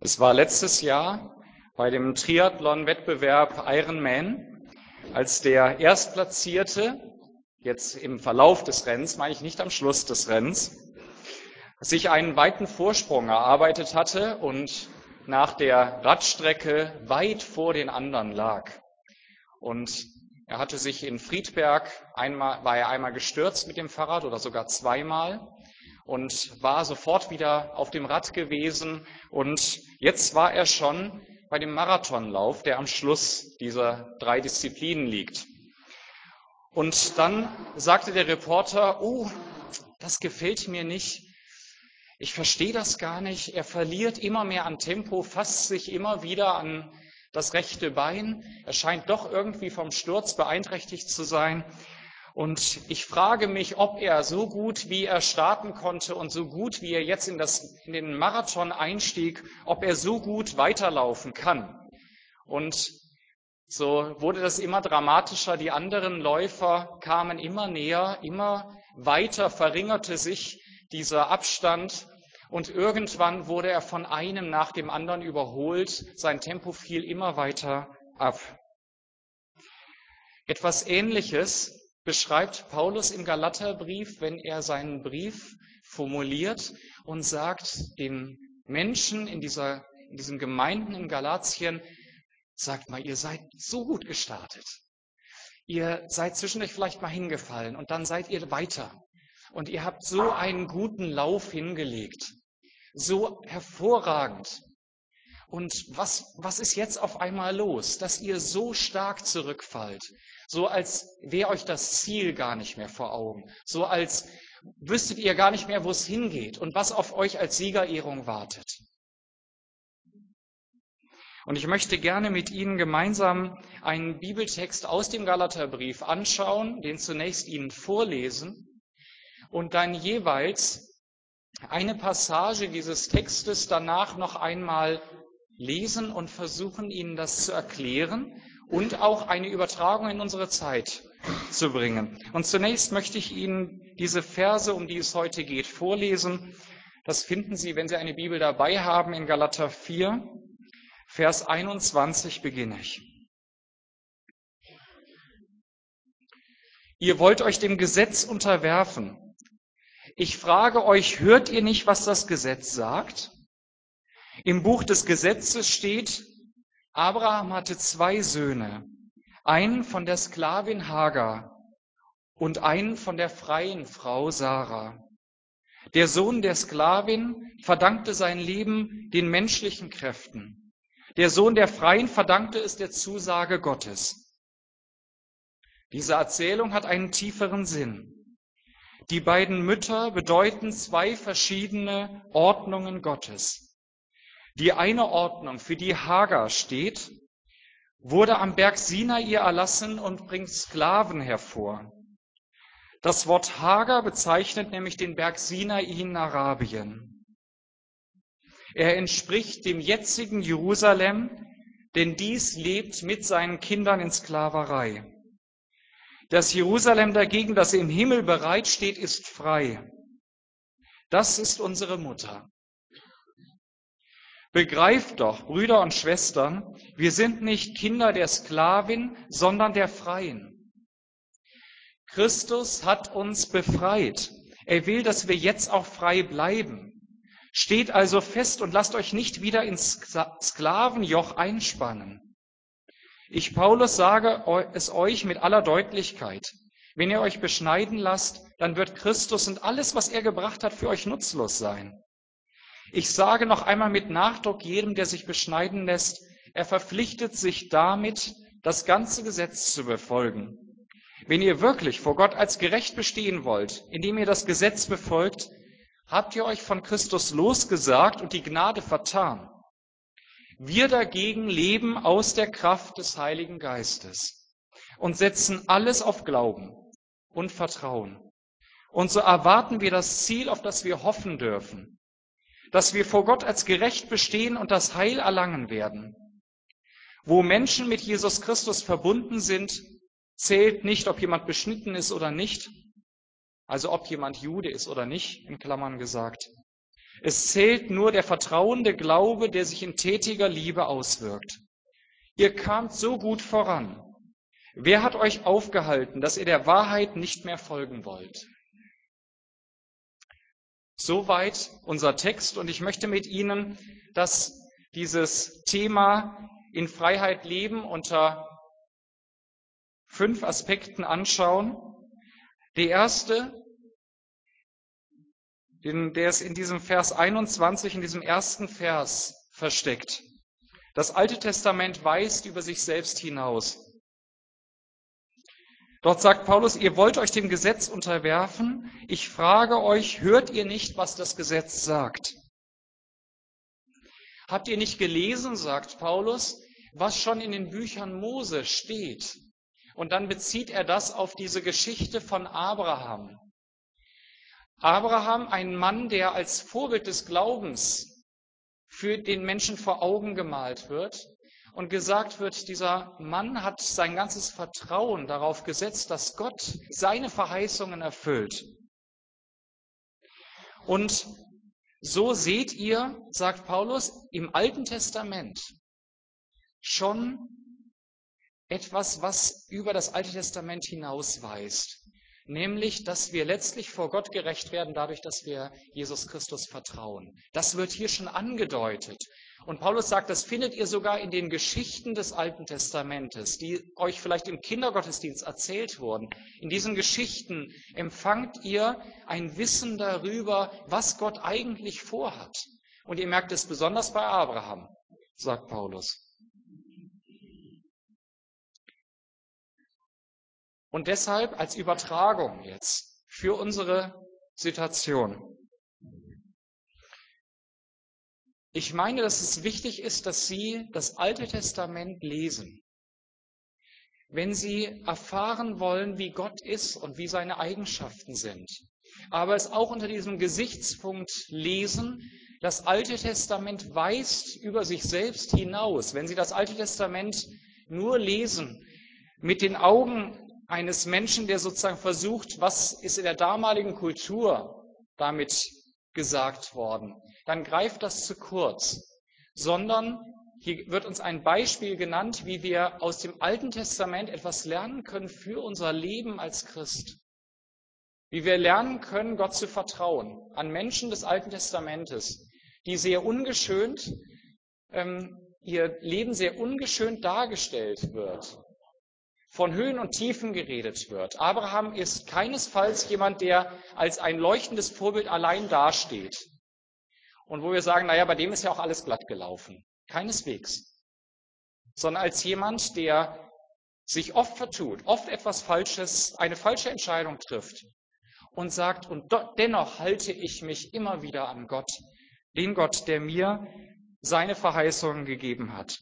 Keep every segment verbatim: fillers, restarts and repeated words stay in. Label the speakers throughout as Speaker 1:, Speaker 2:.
Speaker 1: Es war letztes Jahr bei dem Triathlon-Wettbewerb Ironman, als der Erstplatzierte, jetzt im Verlauf des Rennens, meine ich nicht am Schluss des Rennens, sich einen weiten Vorsprung erarbeitet hatte und nach der Radstrecke weit vor den anderen lag. Und er hatte sich in Friedberg einmal, war er einmal gestürzt mit dem Fahrrad oder sogar zweimal und war sofort wieder auf dem Rad gewesen. Und jetzt war er schon bei dem Marathonlauf, der am Schluss dieser drei Disziplinen liegt. Und dann sagte der Reporter, oh, das gefällt mir nicht. Ich verstehe das gar nicht. Er verliert immer mehr an Tempo, fasst sich immer wieder an das rechte Bein. Er scheint doch irgendwie vom Sturz beeinträchtigt zu sein. Und ich frage mich, ob er so gut, wie er starten konnte und so gut, wie er jetzt in, das, in den Marathon einstieg, ob er so gut weiterlaufen kann. Und so wurde das immer dramatischer. Die anderen Läufer kamen immer näher, immer weiter verringerte sich dieser Abstand. Und irgendwann wurde er von einem nach dem anderen überholt. Sein Tempo fiel immer weiter ab. Etwas Ähnliches beschreibt Paulus im Galaterbrief, wenn er seinen Brief formuliert und sagt den Menschen in, dieser, in diesen Gemeinden in Galatien, sagt mal, ihr seid so gut gestartet. Ihr seid zwischendurch vielleicht mal hingefallen und dann seid ihr weiter. Und ihr habt so einen guten Lauf hingelegt. So hervorragend. Und was, was ist jetzt auf einmal los, dass ihr so stark zurückfallt? So als wäre euch das Ziel gar nicht mehr vor Augen. So als wüsstet ihr gar nicht mehr, wo es hingeht und was auf euch als Siegerehrung wartet. Und ich möchte gerne mit Ihnen gemeinsam einen Bibeltext aus dem Galaterbrief anschauen, den zunächst Ihnen vorlesen und dann jeweils eine Passage dieses Textes danach noch einmal lesen und versuchen, Ihnen das zu erklären und auch eine Übertragung in unsere Zeit zu bringen. Und zunächst möchte ich Ihnen diese Verse, um die es heute geht, vorlesen. Das finden Sie, wenn Sie eine Bibel dabei haben, in Galater vier, Vers einundzwanzig beginne ich. Ihr wollt euch dem Gesetz unterwerfen. Ich frage euch, hört ihr nicht, was das Gesetz sagt? Im Buch des Gesetzes steht, Abraham hatte zwei Söhne, einen von der Sklavin Hagar und einen von der freien Frau Sarah. Der Sohn der Sklavin verdankte sein Leben den menschlichen Kräften. Der Sohn der Freien verdankte es der Zusage Gottes. Diese Erzählung hat einen tieferen Sinn. Die beiden Mütter bedeuten zwei verschiedene Ordnungen Gottes. Die eine Ordnung, für die Hagar steht, wurde am Berg Sinai erlassen und bringt Sklaven hervor. Das Wort Hagar bezeichnet nämlich den Berg Sinai in Arabien. Er entspricht dem jetzigen Jerusalem, denn dies lebt mit seinen Kindern in Sklaverei. Das Jerusalem dagegen, das im Himmel bereitsteht, ist frei. Das ist unsere Mutter. Begreift doch, Brüder und Schwestern, wir sind nicht Kinder der Sklavin, sondern der Freien. Christus hat uns befreit. Er will, dass wir jetzt auch frei bleiben. Steht also fest und lasst euch nicht wieder ins Sklavenjoch einspannen. Ich, Paulus, sage es euch mit aller Deutlichkeit. Wenn ihr euch beschneiden lasst, dann wird Christus und alles, was er gebracht hat, für euch nutzlos sein. Ich sage noch einmal mit Nachdruck jedem, der sich beschneiden lässt, er verpflichtet sich damit, das ganze Gesetz zu befolgen. Wenn ihr wirklich vor Gott als gerecht bestehen wollt, indem ihr das Gesetz befolgt, habt ihr euch von Christus losgesagt und die Gnade vertan. Wir dagegen leben aus der Kraft des Heiligen Geistes und setzen alles auf Glauben und Vertrauen. Und so erwarten wir das Ziel, auf das wir hoffen dürfen, dass wir vor Gott als gerecht bestehen und das Heil erlangen werden. Wo Menschen mit Jesus Christus verbunden sind, zählt nicht, ob jemand beschnitten ist oder nicht, also ob jemand Jude ist oder nicht, in Klammern gesagt. Es zählt nur der vertrauende Glaube, der sich in tätiger Liebe auswirkt. Ihr kamt so gut voran. Wer hat euch aufgehalten, dass ihr der Wahrheit nicht mehr folgen wollt? Soweit unser Text, und ich möchte mit Ihnen das, dieses Thema in Freiheit leben unter fünf Aspekten anschauen. Der erste, der ist in diesem Vers einundzwanzig, in diesem ersten Vers versteckt. Das Alte Testament weist über sich selbst hinaus. Dort sagt Paulus, ihr wollt euch dem Gesetz unterwerfen. Ich frage euch, hört ihr nicht, was das Gesetz sagt? Habt ihr nicht gelesen, sagt Paulus, was schon in den Büchern Mose steht? Und dann bezieht er das auf diese Geschichte von Abraham. Abraham, ein Mann, der als Vorbild des Glaubens für den Menschen vor Augen gemalt wird und gesagt wird, dieser Mann hat sein ganzes Vertrauen darauf gesetzt, dass Gott seine Verheißungen erfüllt. Und so seht ihr, sagt Paulus, im Alten Testament schon etwas, was über das Alte Testament hinausweist. Nämlich, dass wir letztlich vor Gott gerecht werden, dadurch, dass wir Jesus Christus vertrauen. Das wird hier schon angedeutet. Und Paulus sagt, das findet ihr sogar in den Geschichten des Alten Testamentes, die euch vielleicht im Kindergottesdienst erzählt wurden. In diesen Geschichten empfangt ihr ein Wissen darüber, was Gott eigentlich vorhat. Und ihr merkt es besonders bei Abraham, sagt Paulus. Und deshalb als Übertragung jetzt für unsere Situation. Ich meine, dass es wichtig ist, dass Sie das Alte Testament lesen, wenn Sie erfahren wollen, wie Gott ist und wie seine Eigenschaften sind. Aber es auch unter diesem Gesichtspunkt lesen, das Alte Testament weist über sich selbst hinaus. Wenn Sie das Alte Testament nur lesen mit den Augen eines Menschen, der sozusagen versucht, was ist in der damaligen Kultur damit gesagt worden, dann greift das zu kurz, sondern hier wird uns ein Beispiel genannt, wie wir aus dem Alten Testament etwas lernen können für unser Leben als Christ. Wie wir lernen können, Gott zu vertrauen an Menschen des Alten Testamentes, die sehr ungeschönt, ähm, ihr Leben sehr ungeschönt dargestellt wird. Von Höhen und Tiefen geredet wird. Abraham ist keinesfalls jemand, der als ein leuchtendes Vorbild allein dasteht. Und wo wir sagen, naja, bei dem ist ja auch alles glatt gelaufen. Keineswegs. Sondern als jemand, der sich oft vertut, oft etwas Falsches, eine falsche Entscheidung trifft und sagt, und dennoch halte ich mich immer wieder an Gott, den Gott, der mir seine Verheißungen gegeben hat.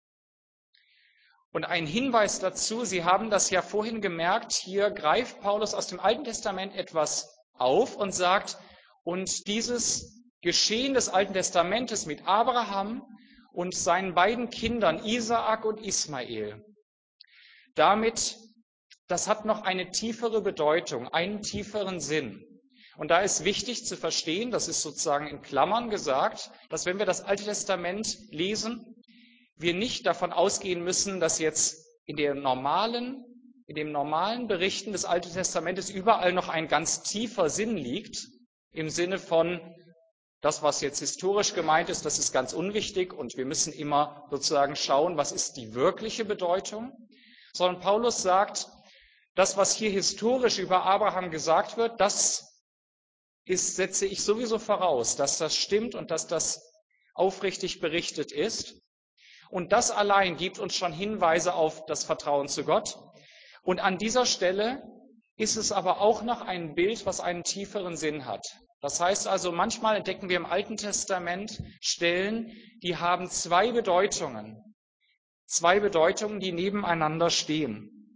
Speaker 1: Und ein Hinweis dazu, Sie haben das ja vorhin gemerkt, hier greift Paulus aus dem Alten Testament etwas auf und sagt, und dieses Geschehen des Alten Testamentes mit Abraham und seinen beiden Kindern Isaak und Ismael, damit, das hat noch eine tiefere Bedeutung, einen tieferen Sinn. Und da ist wichtig zu verstehen, das ist sozusagen in Klammern gesagt, dass wenn wir das Alte Testament lesen, wir nicht davon ausgehen müssen, dass jetzt in den normalen, in den normalen Berichten des Alten Testamentes überall noch ein ganz tiefer Sinn liegt, im Sinne von, das, was jetzt historisch gemeint ist, das ist ganz unwichtig und wir müssen immer sozusagen schauen, was ist die wirkliche Bedeutung, sondern Paulus sagt, das, was hier historisch über Abraham gesagt wird, das ist, setze ich sowieso voraus, dass das stimmt und dass das aufrichtig berichtet ist. Und das allein gibt uns schon Hinweise auf das Vertrauen zu Gott. Und an dieser Stelle ist es aber auch noch ein Bild, was einen tieferen Sinn hat. Das heißt also, manchmal entdecken wir im Alten Testament Stellen, die haben zwei Bedeutungen. Zwei Bedeutungen, die nebeneinander stehen.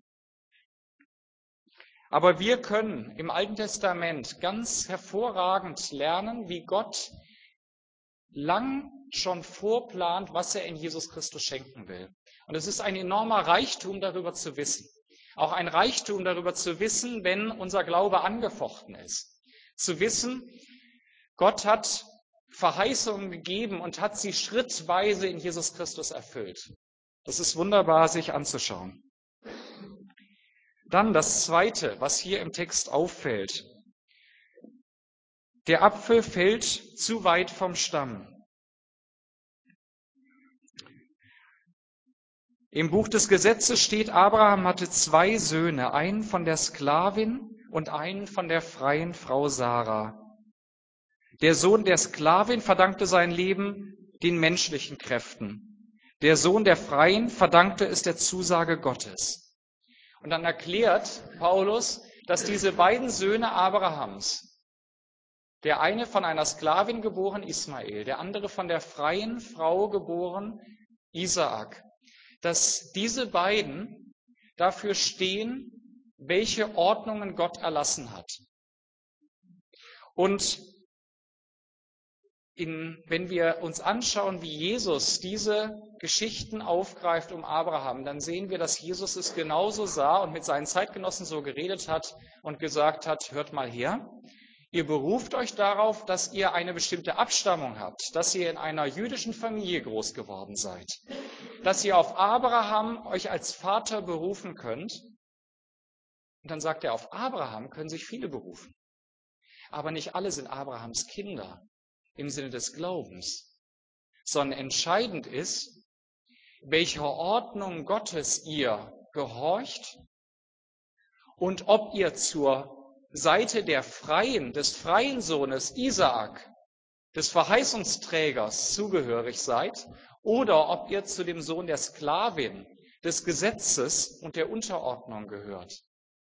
Speaker 1: Aber wir können im Alten Testament ganz hervorragend lernen, wie Gott lang schon vorplant, was er in Jesus Christus schenken will. Und es ist ein enormer Reichtum, darüber zu wissen. Auch ein Reichtum, darüber zu wissen, wenn unser Glaube angefochten ist. Zu wissen, Gott hat Verheißungen gegeben und hat sie schrittweise in Jesus Christus erfüllt. Das ist wunderbar, sich anzuschauen. Dann das Zweite, was hier im Text auffällt. Der Apfel fällt zu weit vom Stamm. Im Buch des Gesetzes steht, Abraham hatte zwei Söhne, einen von der Sklavin und einen von der freien Frau Sarah. Der Sohn der Sklavin verdankte sein Leben den menschlichen Kräften. Der Sohn der Freien verdankte es der Zusage Gottes. Und dann erklärt Paulus, dass diese beiden Söhne Abrahams, der eine von einer Sklavin geboren, Ismael, der andere von der freien Frau geboren, Isaak, dass diese beiden dafür stehen, welche Ordnungen Gott erlassen hat. Und in, wenn wir uns anschauen, wie Jesus diese Geschichten aufgreift um Abraham, dann sehen wir, dass Jesus es genauso sah und mit seinen Zeitgenossen so geredet hat und gesagt hat, hört mal her, ihr beruft euch darauf, dass ihr eine bestimmte Abstammung habt, dass ihr in einer jüdischen Familie groß geworden seid, dass ihr auf Abraham euch als Vater berufen könnt. Und dann sagt er, auf Abraham können sich viele berufen, aber nicht alle sind Abrahams Kinder im Sinne des Glaubens, sondern entscheidend ist, welcher Ordnung Gottes ihr gehorcht und ob ihr zur Seite der Freien, des freien Sohnes Isaak, des Verheißungsträgers zugehörig seid oder ob ihr zu dem Sohn der Sklavin, des Gesetzes und der Unterordnung gehört.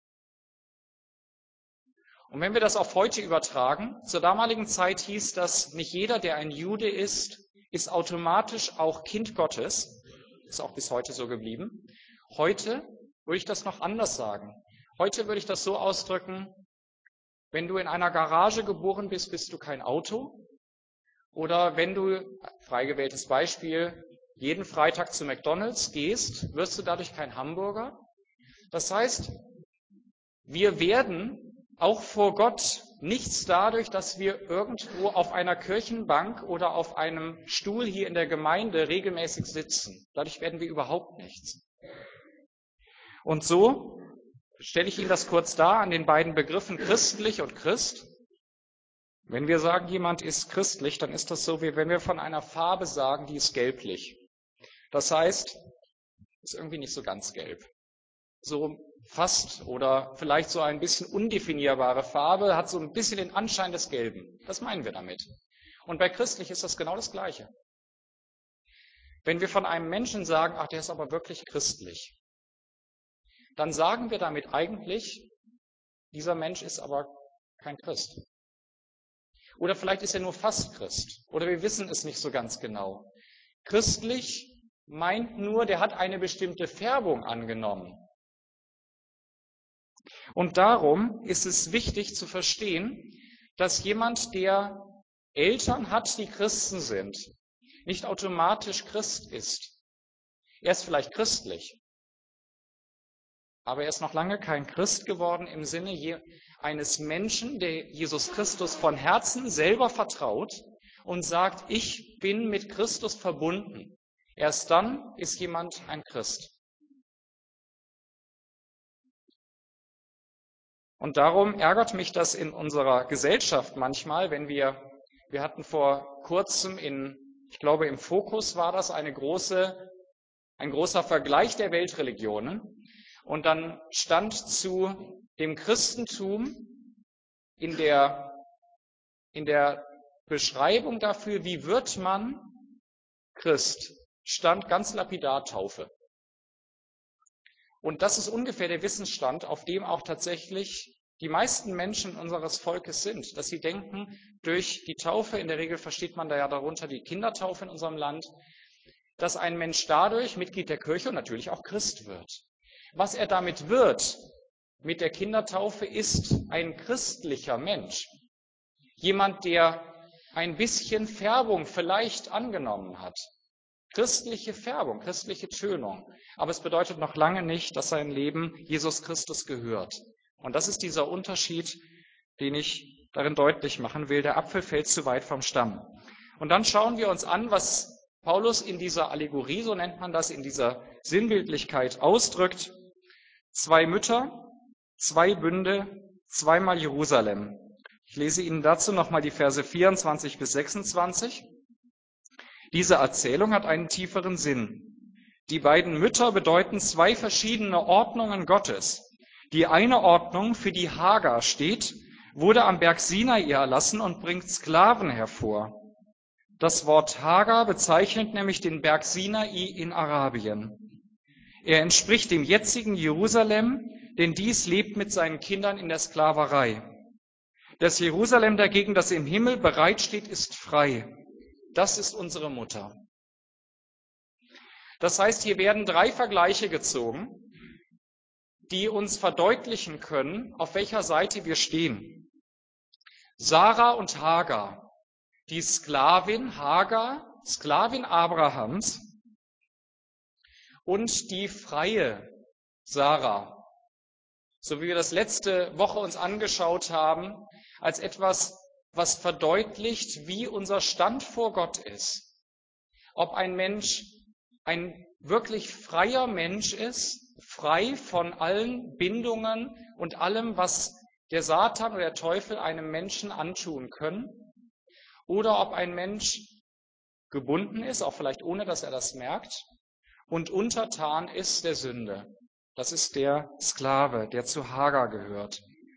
Speaker 1: Und wenn wir das auf heute übertragen, zur damaligen Zeit hieß das, nicht jeder, der ein Jude ist, ist automatisch auch Kind Gottes. Ist auch bis heute so geblieben. Heute würde ich das noch anders sagen. Heute würde ich das so ausdrücken, wenn du in einer Garage geboren bist, bist du kein Auto. Oder wenn du, frei gewähltes Beispiel, jeden Freitag zu McDonald's gehst, wirst du dadurch kein Hamburger. Das heißt, wir werden auch vor Gott nichts dadurch, dass wir irgendwo auf einer Kirchenbank oder auf einem Stuhl hier in der Gemeinde regelmäßig sitzen. Dadurch werden wir überhaupt nichts. Und so stelle ich Ihnen das kurz dar an den beiden Begriffen christlich und Christ. Wenn wir sagen, jemand ist christlich, dann ist das so, wie wenn wir von einer Farbe sagen, die ist gelblich. Das heißt, ist irgendwie nicht so ganz gelb. So fast oder vielleicht so ein bisschen undefinierbare Farbe, hat so ein bisschen den Anschein des Gelben. Das meinen wir damit. Und bei christlich ist das genau das Gleiche. Wenn wir von einem Menschen sagen, ach, der ist aber wirklich christlich, dann sagen wir damit eigentlich, dieser Mensch ist aber kein Christ. Oder vielleicht ist er nur fast Christ. Oder wir wissen es nicht so ganz genau. Christlich meint nur, der hat eine bestimmte Färbung angenommen. Und darum ist es wichtig zu verstehen, dass jemand, der Eltern hat, die Christen sind, nicht automatisch Christ ist. Er ist vielleicht christlich, aber er ist noch lange kein Christ geworden im Sinne eines Menschen, der Jesus Christus von Herzen selber vertraut und sagt, ich bin mit Christus verbunden. Erst dann ist jemand ein Christ. Und darum ärgert mich das in unserer Gesellschaft manchmal, wenn wir, wir hatten vor kurzem in, ich glaube im Fokus war das eine große, ein großer Vergleich der Weltreligionen. Und dann stand zu dem Christentum in der, in der Beschreibung dafür, wie wird man Christ, stand ganz lapidar Taufe. Und das ist ungefähr der Wissensstand, auf dem auch tatsächlich die meisten Menschen unseres Volkes sind, dass sie denken, durch die Taufe, in der Regel versteht man da ja darunter die Kindertaufe in unserem Land, dass ein Mensch dadurch Mitglied der Kirche und natürlich auch Christ wird. Was er damit wird, mit der Kindertaufe, ist ein christlicher Mensch. Jemand, der ein bisschen Färbung vielleicht angenommen hat. Christliche Färbung, christliche Tönung. Aber es bedeutet noch lange nicht, dass sein Leben Jesus Christus gehört. Und das ist dieser Unterschied, den ich darin deutlich machen will, der Apfel fällt zu weit vom Stamm. Und dann schauen wir uns an, was Paulus in dieser Allegorie, so nennt man das, in dieser Sinnbildlichkeit ausdrückt. Zwei Mütter, zwei Bünde, zweimal Jerusalem. Ich lese Ihnen dazu nochmal die Verse vierundzwanzig bis sechsundzwanzig. Diese Erzählung hat einen tieferen Sinn. Die beiden Mütter bedeuten zwei verschiedene Ordnungen Gottes. Die eine Ordnung, für die Hagar steht, wurde am Berg Sinai erlassen und bringt Sklaven hervor. Das Wort Hagar bezeichnet nämlich den Berg Sinai in Arabien. Er entspricht dem jetzigen Jerusalem, denn dies lebt mit seinen Kindern in der Sklaverei. Das Jerusalem dagegen, das im Himmel bereitsteht, ist frei. Das ist unsere Mutter. Das heißt, hier werden drei Vergleiche gezogen, die uns verdeutlichen können, auf welcher Seite wir stehen. Sarah und Hagar, die Sklavin Hagar, Sklavin Abrahams, und die freie Sarah, so wie wir das letzte Woche uns angeschaut haben, als etwas, was verdeutlicht, wie unser Stand vor Gott ist. Ob ein Mensch ein wirklich freier Mensch ist, frei von allen Bindungen und allem, was der Satan oder der Teufel einem Menschen antun können, oder ob ein Mensch gebunden ist, auch vielleicht ohne, dass er das merkt, und untertan ist der Sünde. Das ist der Sklave, der zu Hagar gehört.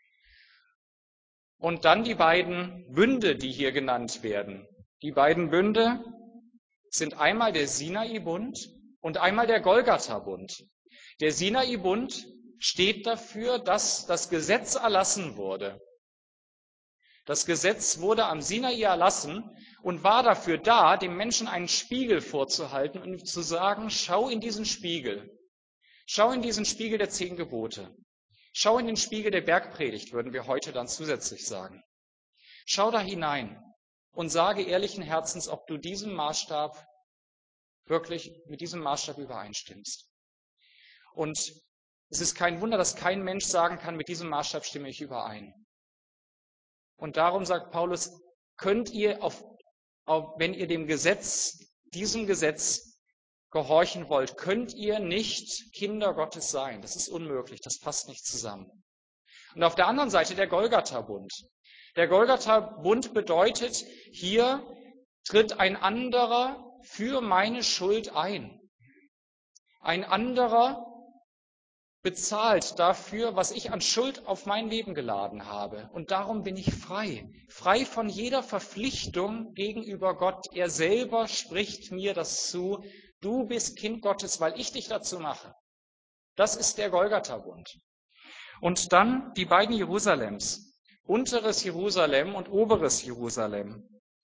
Speaker 1: Und dann die beiden Bünde, die hier genannt werden. Die beiden Bünde sind einmal der Sinai-Bund und einmal der Golgatha-Bund. Der Sinai-Bund steht dafür, dass das Gesetz erlassen wurde. Das Gesetz wurde am Sinai erlassen und war dafür da, dem Menschen einen Spiegel vorzuhalten und zu sagen, schau in diesen Spiegel. Schau in diesen Spiegel der zehn Gebote. Schau in den Spiegel der Bergpredigt, würden wir heute dann zusätzlich sagen. Schau da hinein und sage ehrlichen Herzens, ob du diesem Maßstab wirklich mit diesem Maßstab übereinstimmst. Und es ist kein Wunder, dass kein Mensch sagen kann, mit diesem Maßstab stimme ich überein. Und darum sagt Paulus, könnt ihr, auf, auf, wenn ihr dem Gesetz, diesem Gesetz gehorchen wollt, könnt ihr nicht Kinder Gottes sein. Das ist unmöglich, das passt nicht zusammen. Und auf der anderen Seite der Golgatha-Bund. Der Golgatha-Bund bedeutet, hier tritt ein anderer für meine Schuld ein. Ein anderer bezahlt dafür, was ich an Schuld auf mein Leben geladen habe. Und darum bin ich frei. Frei von jeder Verpflichtung gegenüber Gott. Er selber spricht mir das zu. Du bist Kind Gottes, weil ich dich dazu mache. Das ist der Golgatha-Bund. Und dann die beiden Jerusalems. Unteres Jerusalem und oberes Jerusalem.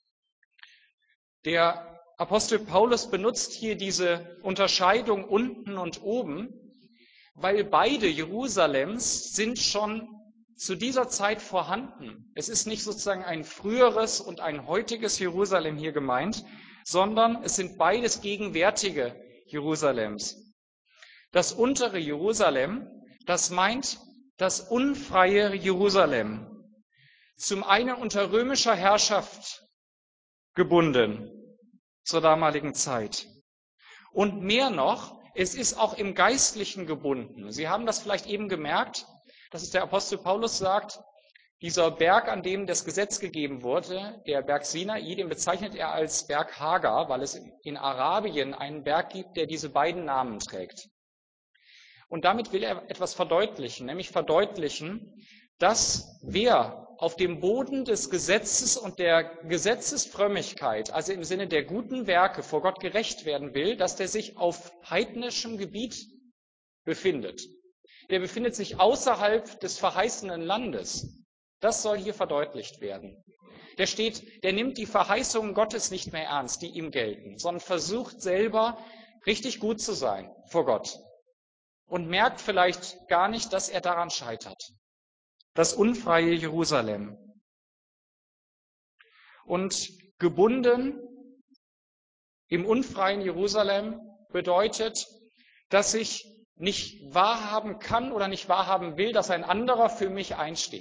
Speaker 1: Der Apostel Paulus benutzt hier diese Unterscheidung unten und oben, weil beide Jerusalems sind schon zu dieser Zeit vorhanden. Es ist nicht sozusagen ein früheres und ein heutiges Jerusalem hier gemeint, sondern es sind beides gegenwärtige Jerusalems. Das untere Jerusalem, das meint das unfreie Jerusalem, zum einen unter römischer Herrschaft gebunden zur damaligen Zeit. Und mehr noch, es ist auch im Geistlichen gebunden. Sie haben das vielleicht eben gemerkt, dass es der Apostel Paulus sagt, dieser Berg, an dem das Gesetz gegeben wurde, der Berg Sinai, den bezeichnet er als Berg Hagar, weil es in Arabien einen Berg gibt, der diese beiden Namen trägt. Und damit will er etwas verdeutlichen, nämlich verdeutlichen, dass wer auf dem Boden des Gesetzes und der Gesetzesfrömmigkeit, also im Sinne der guten Werke, vor Gott gerecht werden will, dass der sich auf heidnischem Gebiet befindet. Der befindet sich außerhalb des verheißenen Landes. Das soll hier verdeutlicht werden. Der steht, der nimmt die Verheißungen Gottes nicht mehr ernst, die ihm gelten, sondern versucht selber richtig gut zu sein vor Gott und merkt vielleicht gar nicht, dass er daran scheitert. Das unfreie Jerusalem. Und gebunden im unfreien Jerusalem bedeutet, dass ich nicht wahrhaben kann oder nicht wahrhaben will, dass ein anderer für mich einsteht.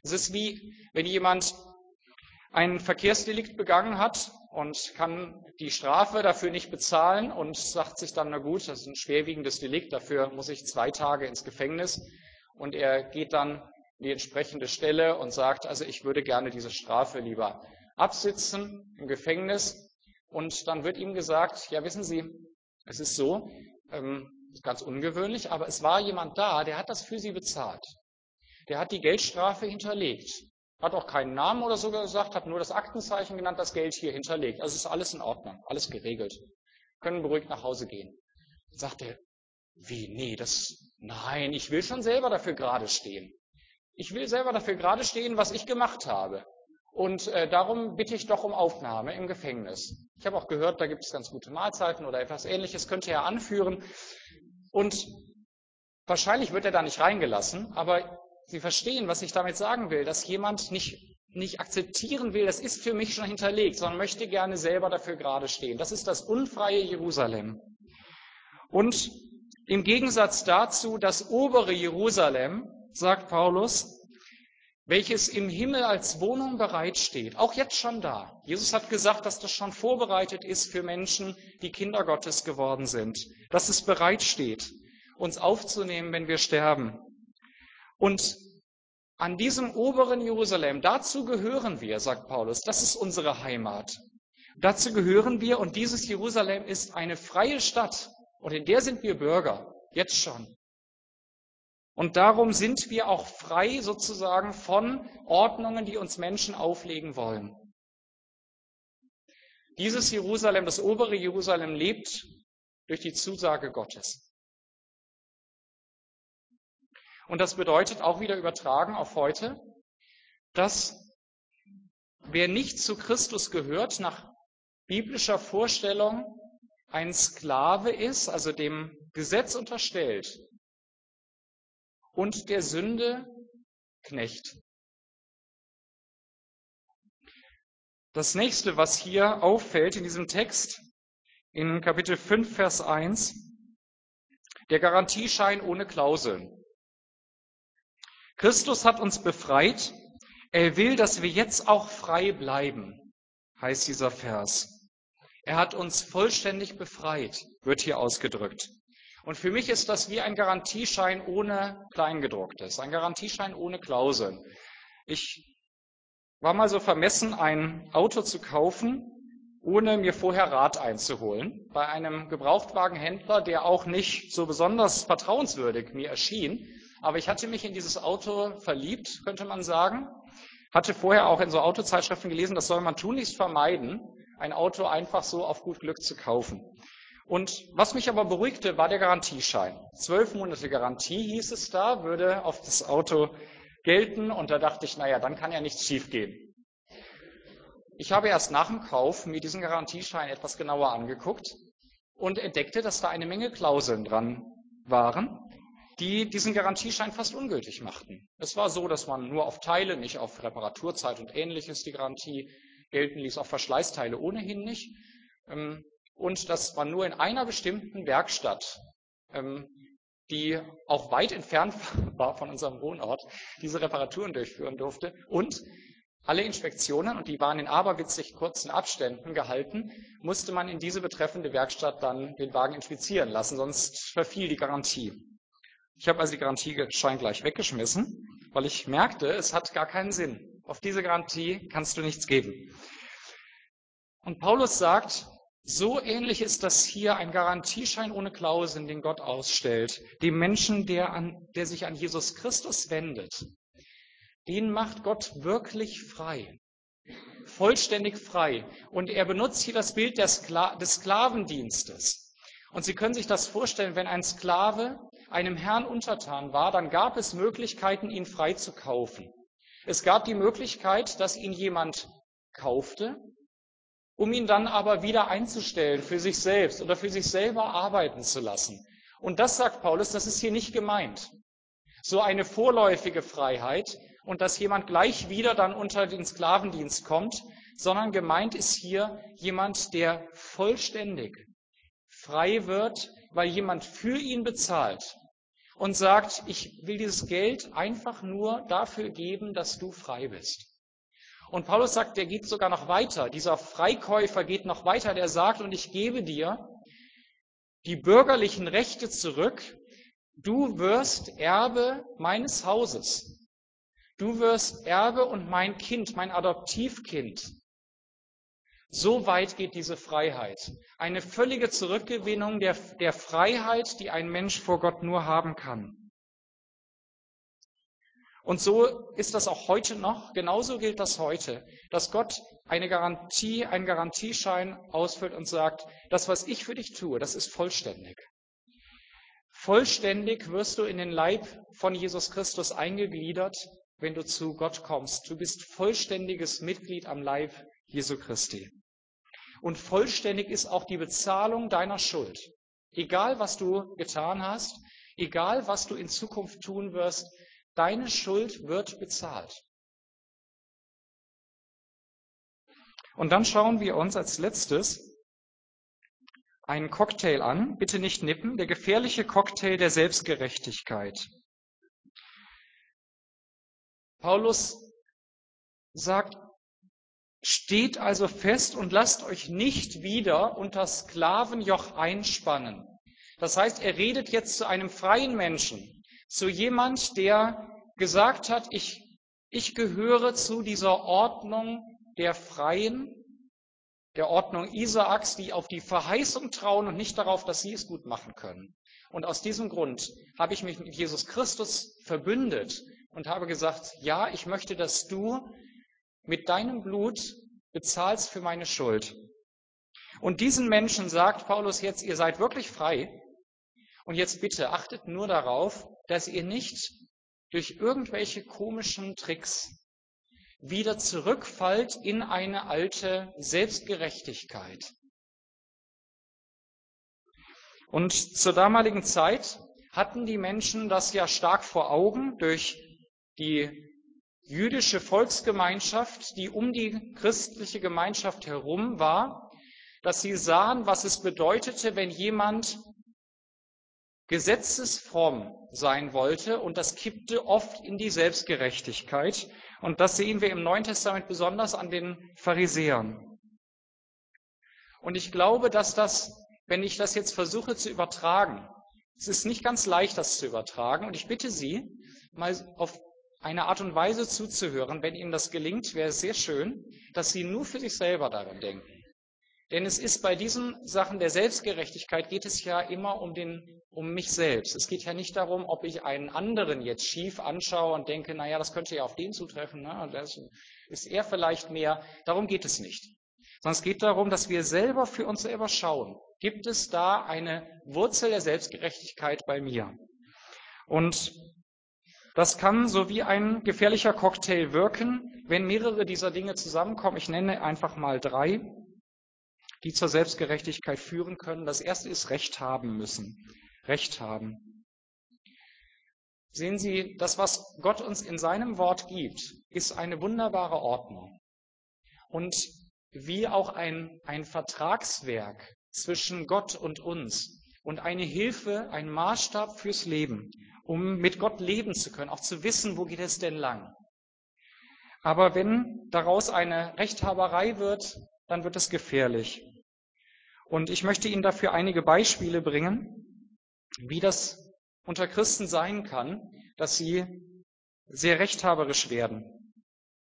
Speaker 1: Es ist wie, wenn jemand ein Verkehrsdelikt begangen hat und kann die Strafe dafür nicht bezahlen und sagt sich dann, na gut, das ist ein schwerwiegendes Delikt, dafür muss ich zwei Tage ins Gefängnis. Und er geht dann in die entsprechende Stelle und sagt, also ich würde gerne diese Strafe lieber absitzen im Gefängnis. Und dann wird ihm gesagt, ja wissen Sie, es ist so, ähm, ist ganz ungewöhnlich, aber es war jemand da, der hat das für Sie bezahlt. Der hat die Geldstrafe hinterlegt. Hat auch keinen Namen oder so gesagt, hat nur das Aktenzeichen genannt, das Geld hier hinterlegt. Also ist alles in Ordnung, alles geregelt. Können beruhigt nach Hause gehen. Dann sagt er, wie, nee, das, nein, ich will schon selber dafür gerade stehen. Ich will selber dafür gerade stehen, was ich gemacht habe. Und äh, darum bitte ich doch um Aufnahme im Gefängnis. Ich habe auch gehört, da gibt es ganz gute Mahlzeiten oder etwas Ähnliches, könnte er anführen. Und wahrscheinlich wird er da nicht reingelassen, aber Sie verstehen, was ich damit sagen will, dass jemand nicht, nicht akzeptieren will, das ist für mich schon hinterlegt, sondern möchte gerne selber dafür gerade stehen. Das ist das unfreie Jerusalem. Und im Gegensatz dazu das obere Jerusalem, sagt Paulus, welches im Himmel als Wohnung bereitsteht, auch jetzt schon da. Jesus hat gesagt, dass das schon vorbereitet ist für Menschen, die Kinder Gottes geworden sind, dass es bereitsteht, uns aufzunehmen, wenn wir sterben. Und an diesem oberen Jerusalem, dazu gehören wir, sagt Paulus, das ist unsere Heimat. Dazu gehören wir und dieses Jerusalem ist eine freie Stadt und in der sind wir Bürger, jetzt schon. Und darum sind wir auch frei sozusagen von Ordnungen, die uns Menschen auflegen wollen. Dieses Jerusalem, das obere Jerusalem, lebt durch die Zusage Gottes. Und das bedeutet auch wieder übertragen auf heute, dass wer nicht zu Christus gehört, nach biblischer Vorstellung ein Sklave ist, also dem Gesetz unterstellt, und der Sünde Knecht. Das nächste, was hier auffällt in diesem Text, in Kapitel fünf, Vers eins, der Garantieschein ohne Klauseln. Christus hat uns befreit, er will, dass wir jetzt auch frei bleiben, heißt dieser Vers. Er hat uns vollständig befreit, wird hier ausgedrückt. Und für mich ist das wie ein Garantieschein ohne Kleingedrucktes, ein Garantieschein ohne Klauseln. Ich war mal so vermessen, ein Auto zu kaufen, ohne mir vorher Rat einzuholen, bei einem Gebrauchtwagenhändler, der auch nicht so besonders vertrauenswürdig mir erschien. Aber ich hatte mich in dieses Auto verliebt, könnte man sagen. Hatte vorher auch in so Autozeitschriften gelesen, das soll man tunlichst vermeiden, ein Auto einfach so auf gut Glück zu kaufen. Und was mich aber beruhigte, war der Garantieschein. Zwölf Monate Garantie hieß es da, würde auf das Auto gelten. Und da dachte ich, naja, dann kann ja nichts schiefgehen. Ich habe erst nach dem Kauf mir diesen Garantieschein etwas genauer angeguckt und entdeckte, dass da eine Menge Klauseln dran waren, die diesen Garantieschein fast ungültig machten. Es war so, dass man nur auf Teile, nicht auf Reparaturzeit und Ähnliches die Garantie gelten ließ, auf Verschleißteile ohnehin nicht. Und dass man nur in einer bestimmten Werkstatt, die auch weit entfernt war von unserem Wohnort, diese Reparaturen durchführen durfte. Und alle Inspektionen, und die waren in aberwitzig kurzen Abständen gehalten, musste man in diese betreffende Werkstatt dann den Wagen inspizieren lassen, sonst verfiel die Garantie. Ich habe also die Garantieschein gleich weggeschmissen, weil ich merkte, es hat gar keinen Sinn. Auf diese Garantie kannst du nichts geben. Und Paulus sagt, so ähnlich ist das hier ein Garantieschein ohne Klauseln, den Gott ausstellt, dem Menschen, der, an, der sich an Jesus Christus wendet. Den macht Gott wirklich frei, vollständig frei. Und er benutzt hier das Bild des, Skla- des Sklavendienstes. Und Sie können sich das vorstellen, wenn ein Sklave einem Herrn untertan war, dann gab es Möglichkeiten, ihn frei zu kaufen. Es gab die Möglichkeit, dass ihn jemand kaufte, um ihn dann aber wieder einzustellen für sich selbst oder für sich selber arbeiten zu lassen. Und das, sagt Paulus, das ist hier nicht gemeint. So eine vorläufige Freiheit und dass jemand gleich wieder dann unter den Sklavendienst kommt, sondern gemeint ist hier jemand, der vollständig frei wird, weil jemand für ihn bezahlt. und sagt, ich will dieses Geld einfach nur dafür geben, dass du frei bist. Und Paulus sagt, der geht sogar noch weiter. Dieser Freikäufer geht noch weiter, der sagt, und ich gebe dir die bürgerlichen Rechte zurück. Du wirst Erbe meines Hauses. Du wirst Erbe und mein Kind, mein Adoptivkind. So weit geht diese Freiheit. Eine völlige Zurückgewinnung der, der Freiheit, die ein Mensch vor Gott nur haben kann. Und so ist das auch heute noch, genauso gilt das heute, dass Gott eine Garantie, einen Garantieschein ausfüllt und sagt, das, was ich für dich tue, das ist vollständig. Vollständig wirst du in den Leib von Jesus Christus eingegliedert, wenn du zu Gott kommst. Du bist vollständiges Mitglied am Leib Jesu Christi. Und vollständig ist auch die Bezahlung deiner Schuld. Egal, was du getan hast, egal, was du in Zukunft tun wirst, deine Schuld wird bezahlt. Und dann schauen wir uns als letztes einen Cocktail an, bitte nicht nippen, der gefährliche Cocktail der Selbstgerechtigkeit. Paulus sagt, steht also fest und lasst euch nicht wieder unter Sklavenjoch einspannen. Das heißt, er redet jetzt zu einem freien Menschen, zu jemand, der gesagt hat, ich, ich gehöre zu dieser Ordnung der Freien, der Ordnung Isaaks, die auf die Verheißung trauen und nicht darauf, dass sie es gut machen können. Und aus diesem Grund habe ich mich mit Jesus Christus verbündet und habe gesagt, ja, ich möchte, dass du mit deinem Blut bezahlst für meine Schuld. Und diesen Menschen sagt Paulus jetzt, ihr seid wirklich frei. Und jetzt bitte achtet nur darauf, dass ihr nicht durch irgendwelche komischen Tricks wieder zurückfallt in eine alte Selbstgerechtigkeit. Und zur damaligen Zeit hatten die Menschen das ja stark vor Augen durch die jüdische Volksgemeinschaft, die um die christliche Gemeinschaft herum war, dass sie sahen, was es bedeutete, wenn jemand gesetzesfromm sein wollte, und das kippte oft in die Selbstgerechtigkeit. Und das sehen wir im Neuen Testament besonders an den Pharisäern. Und ich glaube, dass das, wenn ich das jetzt versuche zu übertragen, es ist nicht ganz leicht, das zu übertragen. Und ich bitte Sie, mal auf eine Art und Weise zuzuhören, wenn Ihnen das gelingt, wäre es sehr schön, dass Sie nur für sich selber daran denken. Denn es ist bei diesen Sachen der Selbstgerechtigkeit, geht es ja immer um den, um mich selbst. Es geht ja nicht darum, ob ich einen anderen jetzt schief anschaue und denke, naja, das könnte ja auf den zutreffen, ne? Und das ist er vielleicht mehr. Darum geht es nicht. Sondern es geht darum, dass wir selber für uns selber schauen. Gibt es da eine Wurzel der Selbstgerechtigkeit bei mir? Und das kann so wie ein gefährlicher Cocktail wirken, wenn mehrere dieser Dinge zusammenkommen. Ich nenne einfach mal drei, die zur Selbstgerechtigkeit führen können. Das erste ist Recht haben müssen. Recht haben. Sehen Sie, das, was Gott uns in seinem Wort gibt, ist eine wunderbare Ordnung. Und wie auch ein, ein Vertragswerk zwischen Gott und uns und eine Hilfe, ein Maßstab fürs Leben, um mit Gott leben zu können, auch zu wissen, wo geht es denn lang. Aber wenn daraus eine Rechthaberei wird, dann wird es gefährlich. Und ich möchte Ihnen dafür einige Beispiele bringen, wie das unter Christen sein kann, dass sie sehr rechthaberisch werden.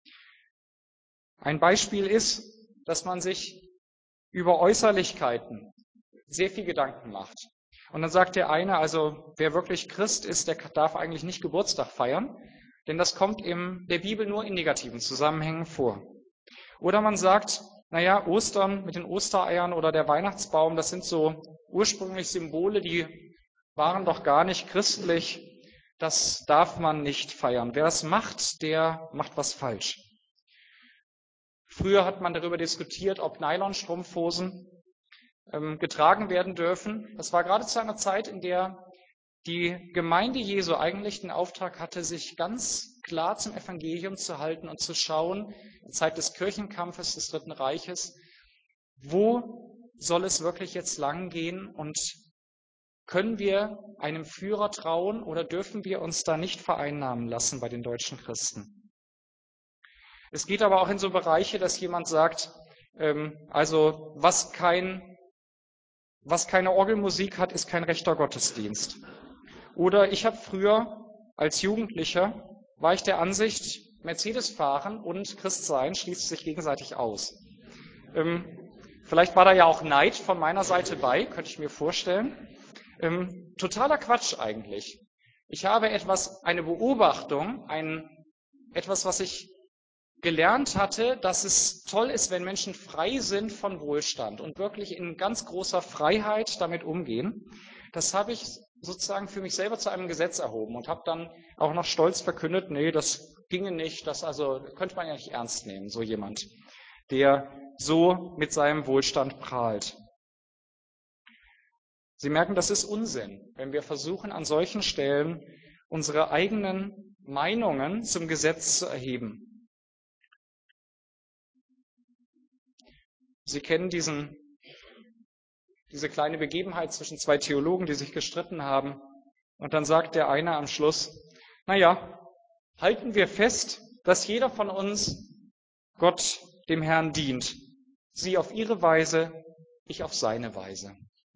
Speaker 1: Ein Beispiel ist, dass man sich über Äußerlichkeiten sehr viel Gedanken macht. Und dann sagt der eine, also wer wirklich Christ ist, der darf eigentlich nicht Geburtstag feiern, denn das kommt in der Bibel nur in negativen Zusammenhängen vor. Oder man sagt, naja, Ostern mit den Ostereiern oder der Weihnachtsbaum, das sind so ursprünglich Symbole, die waren doch gar nicht christlich, das darf man nicht feiern. Wer das macht, der macht was falsch. Früher hat man darüber diskutiert, ob Nylonstrumpfhosen ähm, getragen werden dürfen. Das war gerade zu einer Zeit, in der die Gemeinde Jesu eigentlich den Auftrag hatte, sich ganz klar zum Evangelium zu halten und zu schauen, in Zeit des Kirchenkampfes des Dritten Reiches, wo soll es wirklich jetzt lang gehen und Können wir einem Führer trauen oder dürfen wir uns da nicht vereinnahmen lassen bei den deutschen Christen? Es geht aber auch in so Bereiche, dass jemand sagt, ähm, also was kein, was keine Orgelmusik hat, ist kein rechter Gottesdienst. Oder ich habe früher als Jugendlicher, war ich der Ansicht, Mercedes fahren und Christ sein schließt sich gegenseitig aus. Ähm, vielleicht war da ja auch Neid von meiner Seite bei, könnte ich mir vorstellen. Ähm, totaler Quatsch eigentlich. Ich habe etwas, eine Beobachtung, ein, etwas, was ich gelernt hatte, dass es toll ist, wenn Menschen frei sind von Wohlstand und wirklich in ganz großer Freiheit damit umgehen. Das habe ich sozusagen für mich selber zu einem Gesetz erhoben und habe dann auch noch stolz verkündet, nee, das ginge nicht, das also könnte man ja nicht ernst nehmen, so jemand, der so mit seinem Wohlstand prahlt. Sie merken, das ist Unsinn, wenn wir versuchen, an solchen Stellen unsere eigenen Meinungen zum Gesetz zu erheben. Sie kennen diesen, diese kleine Begebenheit zwischen zwei Theologen, die sich gestritten haben. Und dann sagt der eine am Schluss, naja, halten wir fest, dass jeder von uns Gott, dem Herrn, dient. Sie auf ihre Weise, ich auf seine Weise.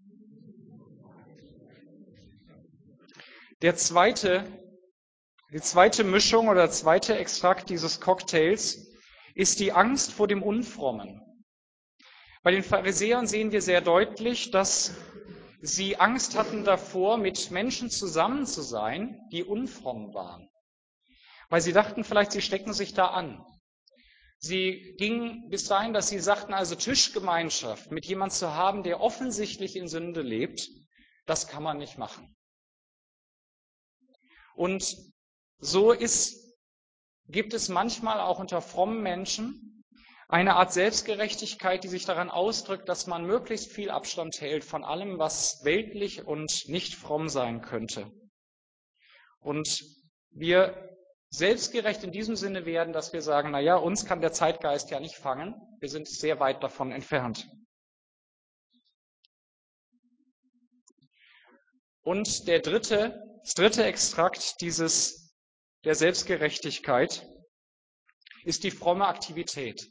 Speaker 1: Der zweite, die zweite Mischung oder der zweite Extrakt dieses Cocktails ist die Angst vor dem Unfrommen. Bei den Pharisäern sehen wir sehr deutlich, dass sie Angst hatten davor, mit Menschen zusammen zu sein, die unfromm waren. Weil sie dachten vielleicht, sie stecken sich da an. Sie gingen bis dahin, dass sie sagten, also Tischgemeinschaft mit jemand zu haben, der offensichtlich in Sünde lebt, das kann man nicht machen. Und so ist, gibt es manchmal auch unter frommen Menschen eine Art Selbstgerechtigkeit, die sich daran ausdrückt, dass man möglichst viel Abstand hält von allem, was weltlich und nicht fromm sein könnte. Und wir selbstgerecht in diesem Sinne werden, dass wir sagen, na ja, uns kann der Zeitgeist ja nicht fangen. Wir sind sehr weit davon entfernt. Und der dritte, das dritte Extrakt dieses, der Selbstgerechtigkeit ist die fromme Aktivität.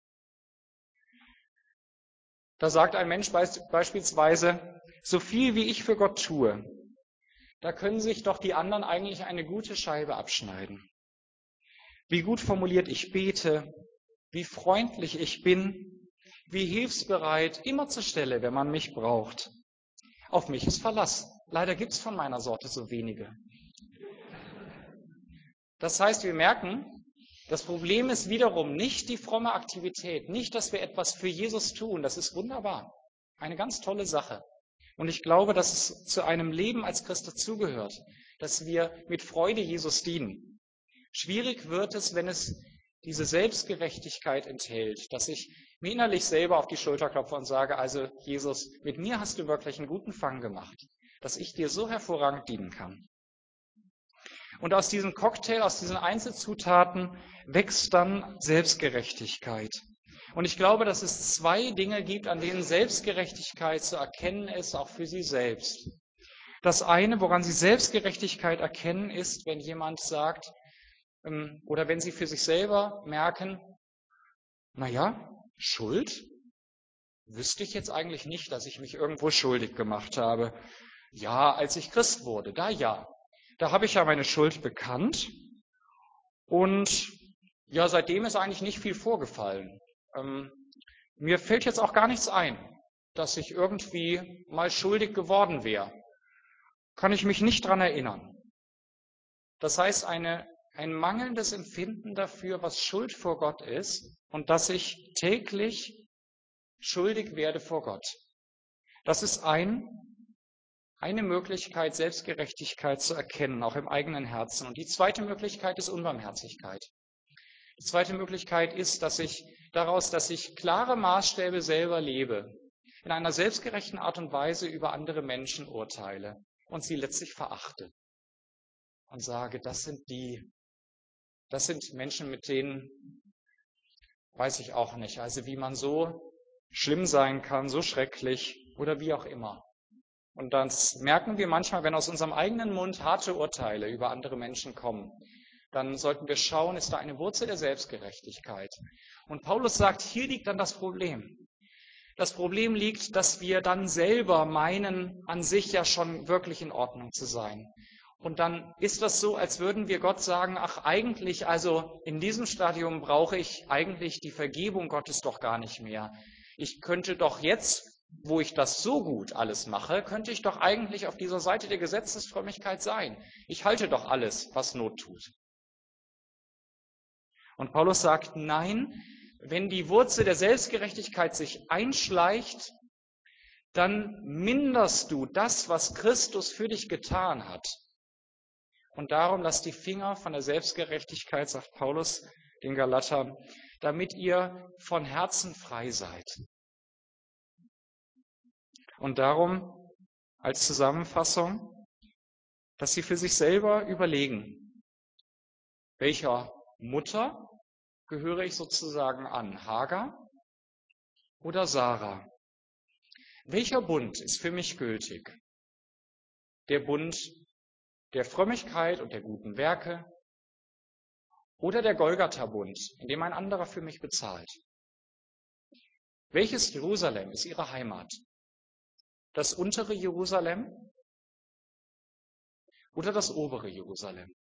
Speaker 1: Da sagt ein Mensch beispielsweise, so viel wie ich für Gott tue, da können sich doch die anderen eigentlich eine gute Scheibe abschneiden. Wie gut formuliert ich bete, wie freundlich ich bin, wie hilfsbereit, immer zur Stelle, wenn man mich braucht. Auf mich ist Verlass. Leider gibt's von meiner Sorte so wenige. Das heißt, wir merken, das Problem ist wiederum nicht die fromme Aktivität, nicht, dass wir etwas für Jesus tun. Das ist wunderbar. Eine ganz tolle Sache. Und ich glaube, dass es zu einem Leben als Christ dazugehört, dass wir mit Freude Jesus dienen. Schwierig wird es, wenn es diese Selbstgerechtigkeit enthält, dass ich mir innerlich selber auf die Schulter klopfe und sage, also Jesus, mit mir hast du wirklich einen guten Fang gemacht, dass ich dir so hervorragend dienen kann. Und aus diesem Cocktail, aus diesen Einzelzutaten wächst dann Selbstgerechtigkeit. Und ich glaube, dass es zwei Dinge gibt, an denen Selbstgerechtigkeit zu erkennen ist, auch für Sie selbst. Das eine, woran Sie Selbstgerechtigkeit erkennen, ist, wenn jemand sagt, ähm, oder wenn Sie für sich selber merken, na ja, Schuld? Wüsste ich jetzt eigentlich nicht, dass ich mich irgendwo schuldig gemacht habe. Ja, als ich Christ wurde, da ja. Da habe ich ja meine Schuld bekannt und ja, seitdem ist eigentlich nicht viel vorgefallen. Ähm, mir fällt jetzt auch gar nichts ein, dass ich irgendwie mal schuldig geworden wäre. Kann ich mich nicht dran erinnern. Das heißt, eine, ein mangelndes Empfinden dafür, was Schuld vor Gott ist und dass ich täglich schuldig werde vor Gott. Das ist ein Eine Möglichkeit, Selbstgerechtigkeit zu erkennen, auch im eigenen Herzen. Und die zweite Möglichkeit ist Unbarmherzigkeit. Die zweite Möglichkeit ist, dass ich daraus, dass ich klare Maßstäbe selber lebe, in einer selbstgerechten Art und Weise über andere Menschen urteile und sie letztlich verachte und sage, das sind die, das sind Menschen, mit denen weiß ich auch nicht, also wie man so schlimm sein kann, so schrecklich oder wie auch immer. Und das merken wir manchmal, wenn aus unserem eigenen Mund harte Urteile über andere Menschen kommen. Dann sollten wir schauen, ist da eine Wurzel der Selbstgerechtigkeit? Und Paulus sagt, hier liegt dann das Problem. Das Problem liegt, dass wir dann selber meinen, an sich ja schon wirklich in Ordnung zu sein. Und dann ist das so, als würden wir Gott sagen, ach eigentlich, also in diesem Stadium brauche ich eigentlich die Vergebung Gottes doch gar nicht mehr. Ich könnte doch jetzt, wo ich das so gut alles mache, könnte ich doch eigentlich auf dieser Seite der Gesetzesfrömmigkeit sein. Ich halte doch alles, was Not tut. Und Paulus sagt, nein, wenn die Wurzel der Selbstgerechtigkeit sich einschleicht, dann minderst du das, was Christus für dich getan hat. Und darum lasst die Finger von der Selbstgerechtigkeit, sagt Paulus den Galatern, damit ihr von Herzen frei seid. Und darum als Zusammenfassung, dass sie für sich selber überlegen, welcher Mutter gehöre ich sozusagen an, Hagar oder Sarah? Welcher Bund ist für mich gültig? Der Bund der Frömmigkeit und der guten Werke oder der Golgatha-Bund, in dem ein anderer für mich bezahlt? Welches Jerusalem ist ihre Heimat? Das untere Jerusalem oder das obere Jerusalem?